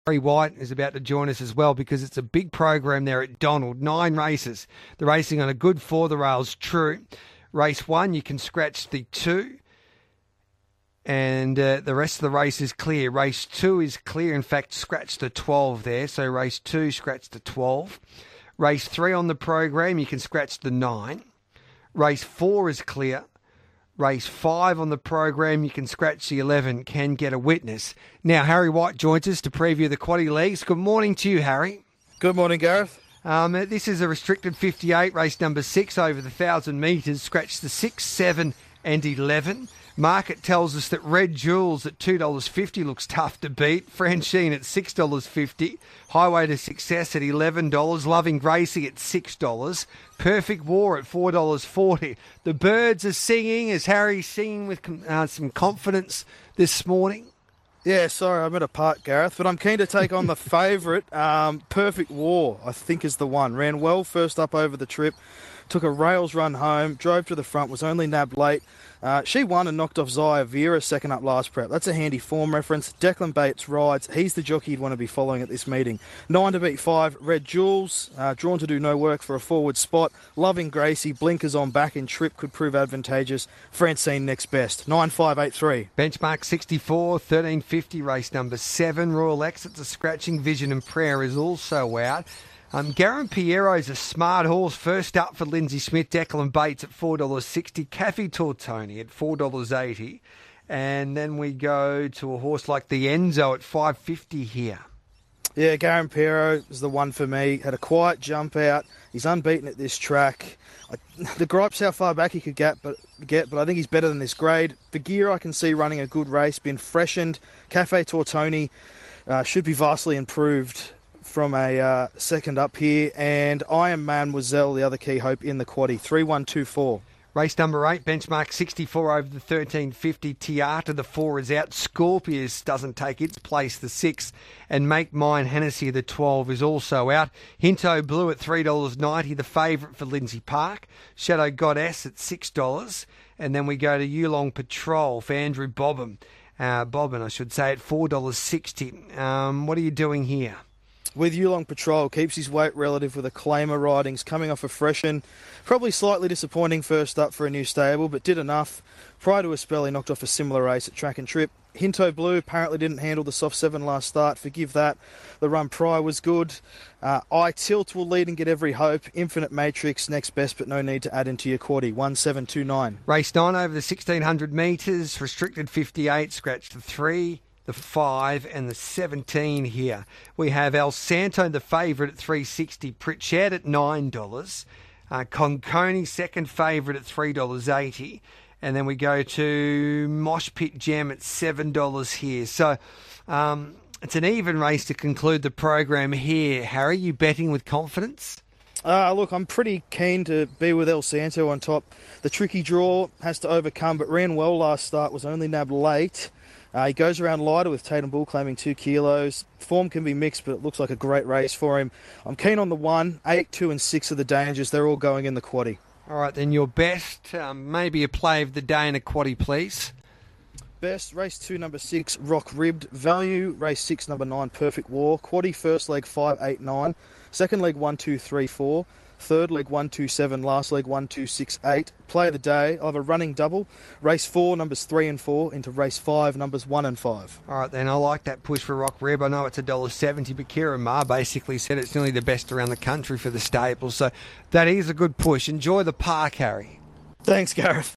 Harry White is about to join us as well because it's a big program there at Donald. 9 races. The racing on a good for the rails, true. Race 1, you can scratch the 2. And the rest of the race is clear. Race 2 is clear. In fact, scratch the 12 there. So race 2, scratch the 12. Race 3 on the program, you can scratch the 9. Race 4 is clear. Race 5 on the program, you can scratch the 11, can get a witness. Now, Harry White joins us to preview the quaddie leagues. Good morning to you, Harry. Good morning, Gareth. This is a restricted 58, race number 6 over the 1,000 metres. Scratch the 6, 7 and 11. Market tells us that Red Jewels at $2.50 looks tough to beat. Francine at $6.50. Highway to Success at $11. Loving Gracie at $6. Perfect War at $4.40. The birds are singing. Is Harry singing with some confidence this morning? Yeah, sorry, I'm at a park, Gareth, but I'm keen to take on the favourite. Perfect War, I think, is the one. Ran well first up over the trip. Took a rails run home, drove to the front, was only nabbed late. She won and knocked off Zaya Vera second up last prep. That's a handy form reference. Declan Bates rides. He's the jockey you'd want to be following at this meeting. 9 to beat 5, Red Jewels, drawn to do no work for a forward spot. Loving Gracie, blinkers on back in trip could prove advantageous. Francine next best. 9-5-8-3. Benchmark 64, 1350, race number 7. Royal Exits, a scratching. Vision and Prayer is also out. Garin Piero's a smart horse. First up for Lindsay Smith. Declan Bates at $4.60. Caffey Tortoni at $4.80. And then we go to a horse like the Enzo at $5.50 here. Yeah, Garin Piero is the one for me. Had a quiet jump out. He's unbeaten at this track. The gripe's how far back he could get, but I think he's better than this grade. The gear I can see running a good race, been freshened. Caffey Tortoni should be vastly improved from a second up here, and I Am Mademoiselle, the other key hope in the quaddie. 3-1-2-4. Race number 8, benchmark 64 over the 1350. Tiata, the 4 is out. Scorpius doesn't take its place, the 6. And Make Mine Hennessy, the 12, is also out. Hinto Blue at $3.90, the favourite for Lindsay Park. Shadow Goddess at $6. And then we go to Yulong Patrol for Andrew Bobbin, at $4.60. What are you doing here? With Yulong Patrol, keeps his weight relative with a claimer ridings, coming off a freshen. Probably slightly disappointing first up for a new stable, but did enough. Prior to a spell, he knocked off a similar race at Track and Trip. Hinto Blue apparently didn't handle the soft 7 last start. Forgive that. The run prior was good. I Tilt will lead and get every hope. Infinite Matrix, next best, but no need to add into your quaddie. 1-7-2-9. Race 9 over the 1,600 metres. Restricted 58, scratch the 3. The 5 and the 17 here. We have El Santo, the favourite at $3.60. Pritchard at $9. Conconi, second favourite at $3.80. And then we go to Mosh Pit Gem at $7 here. So it's an even race to conclude the program here. Harry, you betting with confidence? Look, I'm pretty keen to be with El Santo on top. The tricky draw has to overcome, but ran well last start, was only nabbed late. He goes around lighter with Tatum Bull claiming 2 kilos. Form can be mixed, but it looks like a great race for him. I'm keen on the 1, 8, 2 and 6 are the dangers. They're all going in the quaddie. All right, then your best, maybe a play of the day in a quaddie, please. Best, race 2, number 6, Rock Ribbed. Value, race 6, number 9, Perfect War. Quaddie, first leg 5, 8, 9. Second leg 1, 2, 3, 4. Third leg 1, 2, 7. Last leg 1, 2, 6, 8. Play of the day, I have a running double. Race 4, numbers 3 and 4 into race 5, numbers 1 and 5. All right, then I like that push for Rock Rib. I know it's $1.70, but Kira Ma basically said it's nearly the best around the country for the stable. So that is a good push. Enjoy the park, Harry. Thanks, Gareth.